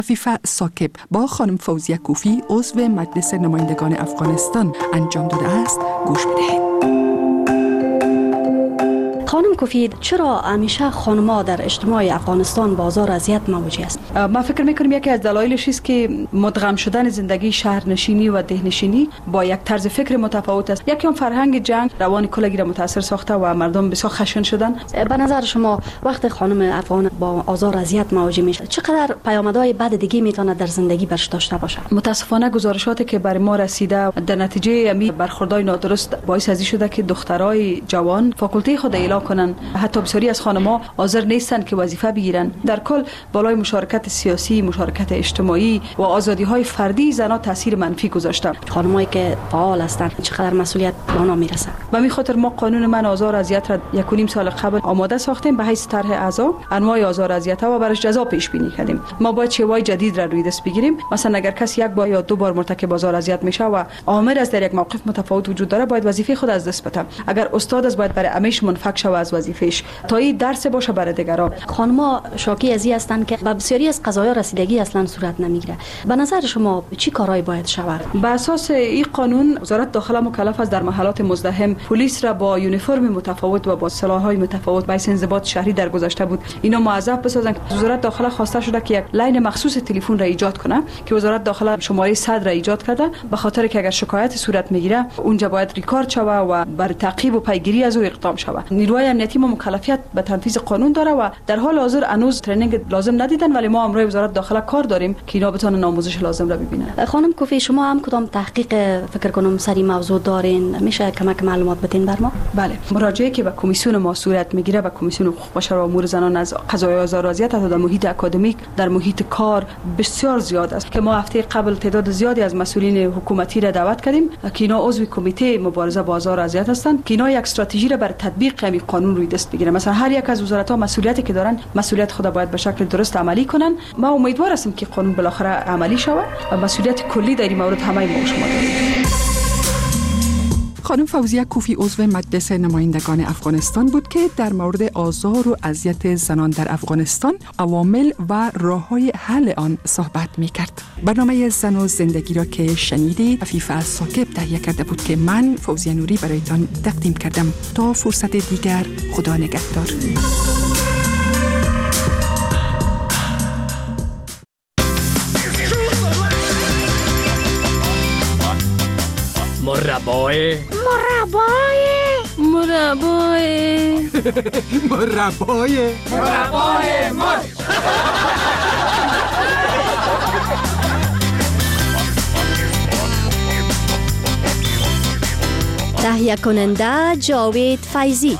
عفیفه ثاقب با خانم فوزیه کوفی عضو مجلس نمایندگان افغانستان انجام داده است. گوش بدهید. خانم کوفی، چرا همیشه خانم‌ها در اجتماع افغانستان بازار اذیت مواجه است؟ ما فکر می‌کنیم یکی از دلایلش است که مدغم شدن زندگی شهرنشینی و دهنشینی با یک طرز فکر متفاوت است. یکی هم فرهنگ جنگ روان کلگی را متاثر ساخته و مردم بسیار خشن شدن. به نظر شما وقتی خانم افغان با آزار اذیت مواجه میشه چقدر پیامدهای بد دیگه میتونه در زندگی برش داشته باشه؟ متاسفانه گزارشاتی که برای ما رسیده در نتیجه امی برخوردهای نادرست باعث ازی شده که دخترای جوان فاکولته خود اعلام کنن. حتی بسیاری از خانم‌ها حاضر نیستند که وظیفه بگیرن. در کل بالای مشارکت سیاسی، مشارکت اجتماعی و آزادی‌های فردی زنان تاثیر منفی گذاشته. خانمایی که فعال هستند چقدر مسئولیت به آنها میرسه؟ به همین خاطر ما قانون من آزار اذیت را 1.5 سال قبل آماده ساختیم به حیث طرح اعضا انواع آزار اذیت و برش جزا پیش بینی کردیم. ما باید شیوه جدید را روی دست بگیریم. مثلا اگر کسی یک بار یا دو بار مرتکب آزار اذیت میشه و عامل از در یک موقف متفاوت وجود داره، باید وظیفه خود از دست بده. اگر استاد از باید برای همیشه منفک شود از وظیفه‌اش تا این درس باشه برای دیگران. خانم‌ها شاکی ازی هستند که به بسیاری از قضایا رسیدگی اصلا صورت نمیگیره. به نظر شما چی کارهایی باید شود؟ به اساس این قانون وزارت داخله مکلف است در محلات مزدحم پلیس را با یونیفرم متفاوت و با سلاح‌های متفاوت به انضباط شهری در گذشته بود اینا موظف بسازن. وزارت داخله خواسته شده که یک لاین مخصوص تلفن را ایجاد کنه که وزارت داخله شماره 100 را ایجاد کرده، به خاطر که اگر شکایت صورت میگیره اونجا باید ریکارد شوه و بر تعقیب و پیگیری از او اقدام شوه. نیروهای امنیتی ما مکلفیت به تنفیذ قانون داره و در حال حاضر هنوز ترنینگ لازم ندیدن، ولی ما امروز وزارت داخله کار داریم که اینا بتونن آموزش لازم را ببینن. خانم کوفی، شما هم کدام تحقیق فکر کنم سری موضوع دارین؟ میشه کمک معلومات بدین بر ما؟ بله، مراجعه که به کمیسیون ما صورت میگیره، به کمیسیون حقوق بشر و امور زنان از قضایا آزار و اذیت در محیط اکادمیک، در محیط کار بسیار زیاد است که ما هفته قبل تعداد زیادی از مسئولین حکومتی را دعوت کردیم که اینا عضو کمیته مبارزه با آزار و اذیت هستند که اینا یک استراتژی را برای تطبیق همین قانون روی دست بگیرن. مثلا هر یک از وزارت‌ها مسئولیتی که دارن مسئولیت خود باید به شکل درست عملی کنن. ما امیدوار هستیم که قانون بالاخره عملی شود و مسئولیت کلی در این مورد همه ما شما داریم. خانم فوزیه کوفی عضو مجلس نمایندگان افغانستان بود که در مورد آزار و اذیت زنان در افغانستان، عوامل و راه‌های حل آن صحبت می‌کرد. برنامه زن و زندگی را که شنیدید عفیفه ثاقب تهیه کرده بود که من فوزیه نوری برایتان تقدیم کردم. تا فرصت دیگر، خدا نگهدار. مربای مرچ. تهیه کننده جاوید فیضی.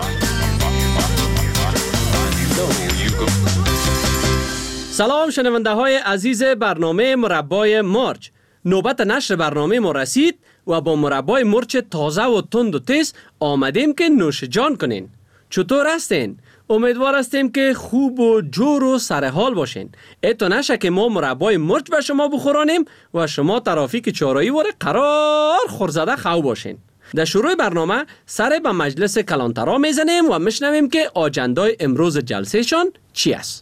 سلام شنونده های عزیز برنامه مربای مرچ. نوبت نشر برنامه ما رسید و با مربای مرچ تازه و تند و تیز آمدیم که نوش جان کنین. چطور هستین؟ امیدوار هستیم که خوب و جور و سرحال باشین. ایتو نشه که ما مربای مرچ به شما بخورانیم و شما ترافیک چارایی واره قرار خورزده خو باشین. در شروع برنامه سر به مجلس کلانترا میزنیم و میشنویم که آجندای امروز جلسه شان چی است.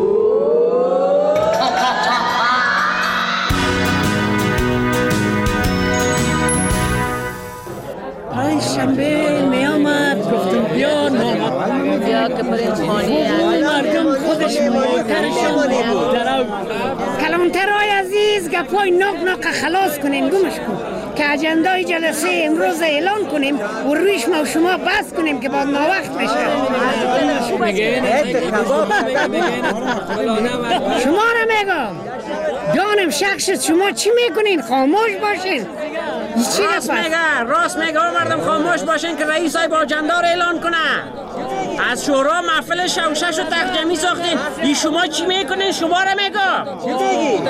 شنبه می آمد گفتم بیا نامد بیا که بریم خانه مردم خودش موترشان درو کلانترای عزیز گپای ناک خلاص کنین گمش کن که اجندای جلسه امروز اعلان کنیم و رویش ما و شما بس کنیم که بعد ناوقت میشه. شما را میگم جانم شخص شما چی میکنین؟ خاموش باشین. راست میگه مردم خاموش باشین که رئیس های با جندار اعلان کنه. از شورا محفل شوشش و تخجمی ساختین. این شما چی میکنین؟ شما را میگم چی بگی؟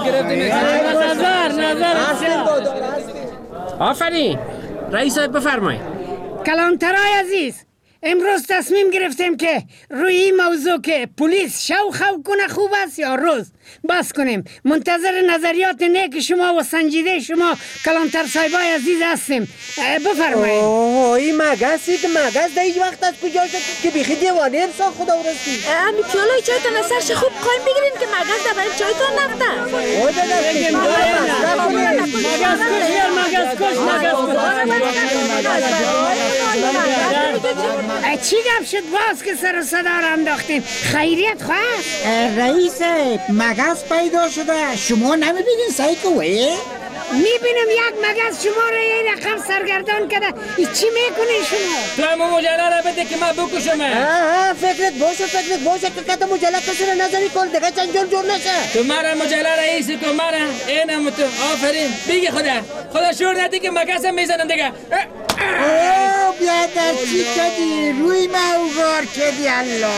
نظر آفرین. رئیس های بفرمایید. کلانترای عزیز امروز تصمیم گرفتیم که روی این موضوع که پلیس شو خو کنه خوب است یا روز بس کنیم. منتظر نظریات نیک شما و سنجیده شما کلانتر صاحبای عزیز هستیم. بفرمایید. این مگسی که مگس در این وقت از کجا شد که بیخی دیوانه امسان خدا ورسید. امی پیالای چایتان از سرش خوب قایم بگیرین که مگس در برای چایتان نفته. چی گپ شد باز که سر و صدا را انداختیم؟ خیریت خواست؟ رئیس مگس پیدا شده، شما نمیبینین سایکوه؟ میبینم یک مگس شما را یه رقم سرگردان کرده. چی میکنین شما؟ تو همون مجله را بده که من بکشم. فکرت باشه که کتا مجله کسی را نظری کن دیگه چنجور جور نشه. تو مرا مجله رئیسی کن مرا اینم تو. آفرین بگی خدا شور ندی که مگس هم میزنم دیگه. بیادر چی کدی روی موگار کدی. الله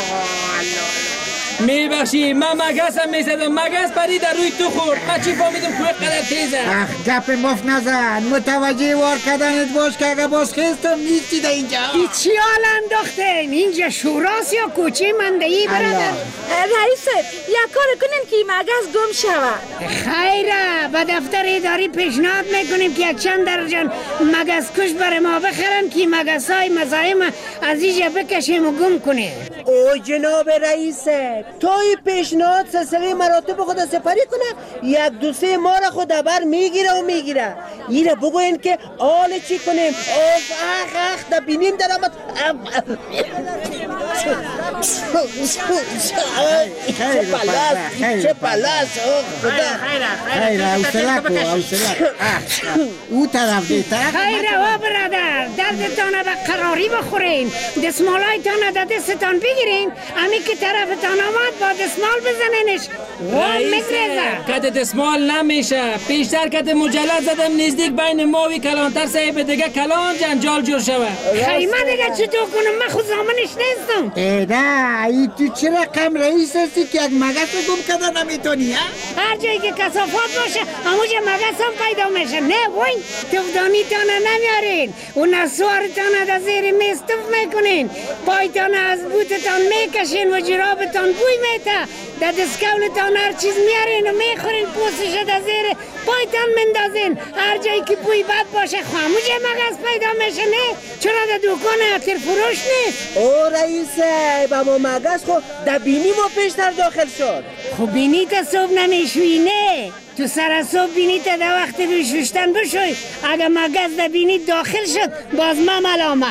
میبخشی من مگس هم میزدم. مگس پری در روی تو خورد. من چی فهمیدم کوه قدر تیزه. گپ مف نزن، متوجه وار کردنت باش که اگه باز خیستم نیستی در اینجا. چی حال انداختین؟ اینجا شوراست یا کوچه مندهی برادر؟ رئیس یک کار کنین که مگس گم شود. خیره به دفتر اداری پیشنهاد میکنیم که یک چند درجن مگس کش برای ما بخرن که مگس های مزاحم از اینجا بکشیم و گم کنیم. او جناب رئیس توی پیشنهاد سلسله مراتب خود سپری کنه یک دو سه ما را خود بر میگیره ایره بگوین که آل چی کنیم. اخ دا بینیم در آمد. چه پلاس خیره او طرف دیتا خیره ها برادر دردتان به قراری بخورین. دستمالایتان در دستتان بگیرین امی که طرفتان آمد با دستمال بزنینش. رئیس کت دستمال نمیشه. پیشتر کت مجلد زدم نزدیک بین ماوی کلانتر صاحب دیگه کلان جنجال جور شوه. خیمه دیگه چطور کنم من خود زامنش نیستم. ایده ای تو چه رقم رئیس هستی که یک مگس رو گم کده نمیتونی؟ هر جایی که کثافات باشه همونجا مگس هم پیدا میشه. نه وای توفدانی تانه نمیارین و نسوارتانه در زیر میز توف میکنین. پایتانه از بوتتان میکشین و جرابتان بوی میته. در دستکولتان هر چیز میارین و میخورین پوستش در زیر پایتان مندازین. هر جایی که بوی بد باشه خاموجه مگس پیدا میشه. نه چرا در دوکان عطر فروش نیست؟ او رئیس با ما مگس خو در بینی ما پیشتر داخل شد. خب بینی تا صبح نمیشوی؟ نه تو سر صبح بینی تا در وقت روی شوشتن بشوی. اگه مگس در بینی داخل شد باز ما ملامت.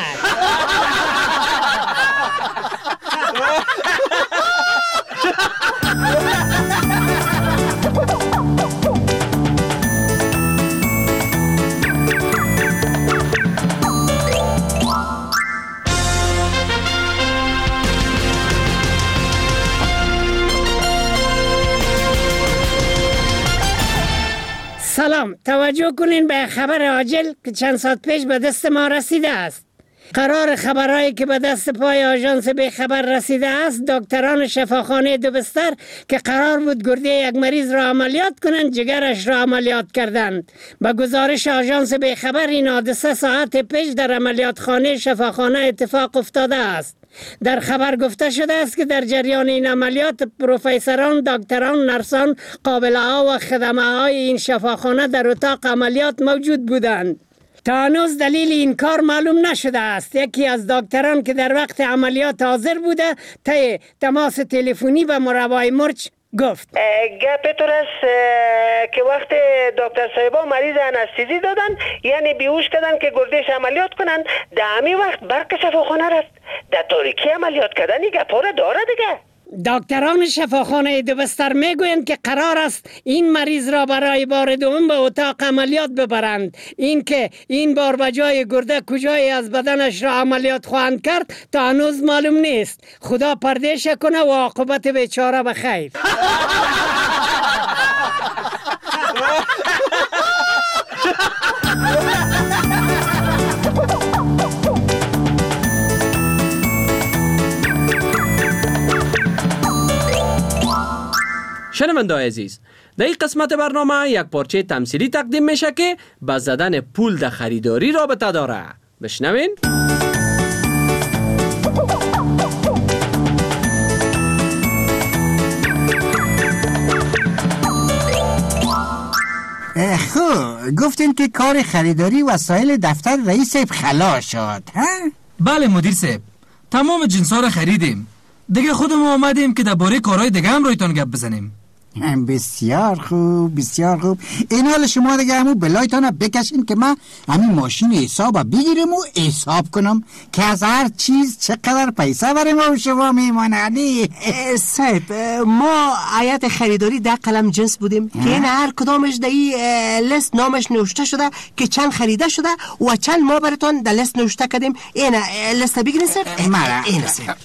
سلام، توجه کنین به خبر عاجل که چند ساعت پیش به دست ما رسیده است. قرار خبرهایی که به دست پای آژانس به خبر رسیده است، دکتران شفاخانه دو بستر که قرار بود گرده یک مریض را عملیات کنند جگرش را عملیات کردند. به گزارش آژانس به خبر این حادثه ساعت پیش در عملیات خانه شفاخانه اتفاق افتاده است. در خبر گفته شده است که در جریان این عملیات پروفسوران، دکتران، نرسان، قابله‌ها و خدمه‌های این شفاخانه در اتاق عملیات موجود بودند. تا هنوز دلیل این کار معلوم نشده است. یکی از دکتران که در وقت عملیات حاضر بوده طی تماس تلفنی به مربای مرچ گفت گپ طور است که وقت دکتر صاحبا مریض انستیزی دادن یعنی بیهوش کردن که گردش عملیات کنن. در همین وقت برق شفاخانه رفت. در تاریکی عملیات کردن این گپا را داره دیگه. دکتران شفاخانه دو بستر میگویند که قرار است این مریض را برای بار دوم به اتاق عملیات ببرند. این که این بار به جای گرده کجایی از بدنش را عملیات خواهند کرد تا هنوز معلوم نیست. خدا پردهش کنه و عاقبت بیچاره به خیر. شنونده‌های عزیز، در این قسمت برنامه یک پارچه تمثیلی تقدیم میشه که با زدن پول در خریداری رابطه داره. بشنوین. خب گفتین که کار خریداری وسایل دفتر رئیس صاحب خلاص شد ها؟ بله مدیر صاحب، تمام جنسا رو خریدیم. دیگه خودمون آمدیم که درباره کارهای دیگه هم رویتان گپ بزنیم. بسیار خوب بسیار خوب. این حال شما دیگه همون بلایتان بکشین که من همین ماشین حساب بگیرم و حساب کنم که از هر چیز چقدر پیسه برای ما و شما میمانه. علی صاحب ما آیت خریداری در قلم جنس بودیم که این هر کدامش در این لیست نامش نوشته شده که چند خریده شده و چند ما براتون در لیست نوشته کردیم. این لیست بگیرین صاحب. مرا این صاحب.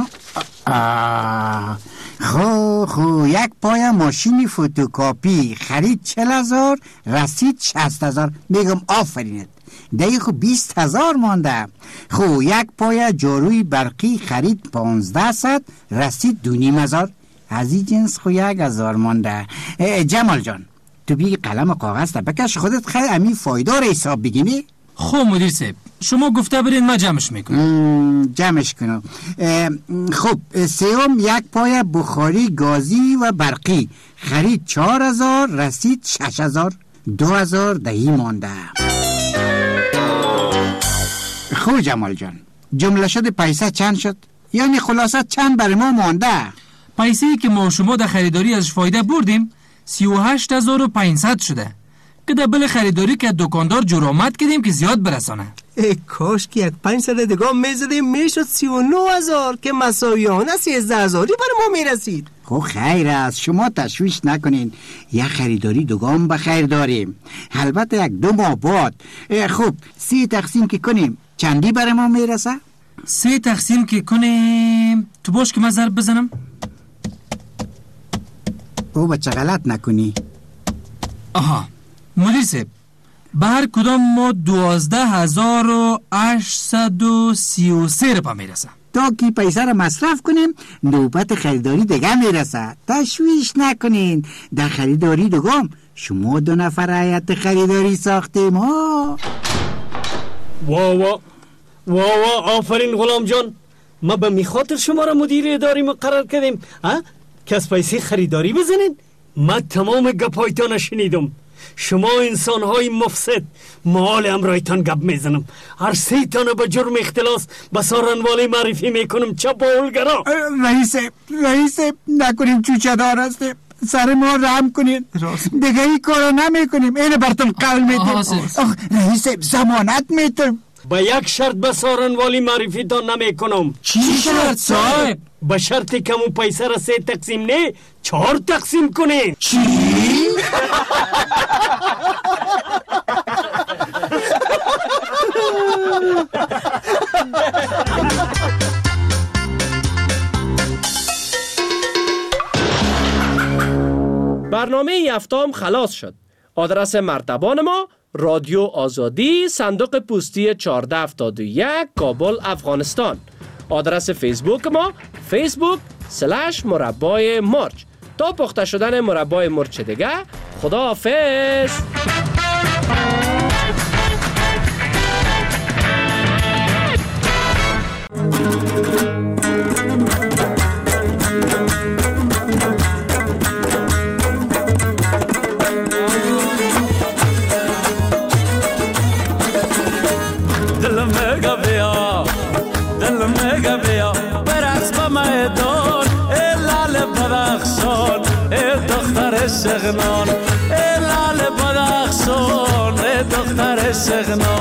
خو یک پای ماشین فوتوکاپی خرید 40,000 رسید 60,000. میگم آفرینت. دیگه خو 20,000 مانده. خو یک پای جاروی برقی خرید 1500 رسید 2,500. از این جنس خو 1,000 مانده. جمال جان تو بی قلم و کاغذ تا بکش خودت خیلی امی فایده رو حساب بگیمی. خب مدیر صاحب شما گفته برین ما جمعش میکنم. جمعش کنم. خب سوم یک پای بخاری گازی و برقی خرید 4,000 رسید 6,000. 2,000 دهی مانده. خب جمال جان جمله شد پیسه چند شد؟ یعنی خلاصه چند برای ما مانده؟ پیسه‌ای که ما شما در خریداری ازش فایده بردیم 38,500 شده که در بل خریداری که دکاندار جرامت کردیم که زیاد برسانه. کاش که یک 500 دیگه میزدیم میشد 39,000 که مساویانه 13,000 برای ما میرسید. خب خیر است شما تشویش نکنین. یک خریداری دوگام به خیر داریم. البته یک 2 ماه بعد. خب 3 تقسیم که کنیم چندی برای ما میرسه؟ 3 تقسیم که کنیم تو باش که من ضرب بزنم. او بچه غلط نکنی. آها مدیر صاحب به هر کدام ما 12,833 رو پا میرسه. تا که پیسه رو مصرف کنیم نوبت خریداری دیگه میرسه. تشویش نکنین. در خریداری دوگام شما 2 نفر هیئت خریداری ساختیم ها. وا آفرین غلام جان. ما به میخاطر شما را مدیر اداری مقرر کردیم که از پیسه خریداری بزنین. من تمام گپایتان شنیدم. شما انسان‌های مفسد مال امرایتان گپ میزنم. هر 3 تانه به جرم اختلاس به سارنوالی معرفی میکنم. چه باولگرا. رئیس نکنیم چوچه دار هستیم. سر ما رحم کنین. دیگه این کارو نمیکنیم. اینو براتون قول میدیم. رئیس ضمانت میتونم. با یک شرط به سارنوالی معرفی تان نمیکنم. چی شرط صاحب؟ به شرطی که اون پیسه را 3 تقسیم نه 4 تقسیم کنین. چی؟ برنامه هفتم خلاص شد. آدرس مرتبان ما رادیو آزادی صندوق پستی 1471 کابل افغانستان. آدرس فیسبوک ما facebook/مربای مرچ. تا پخته شدن مربای مرچ دیگه خدا حافظ. شغنان ای لال بدخشان ای دختر شغنان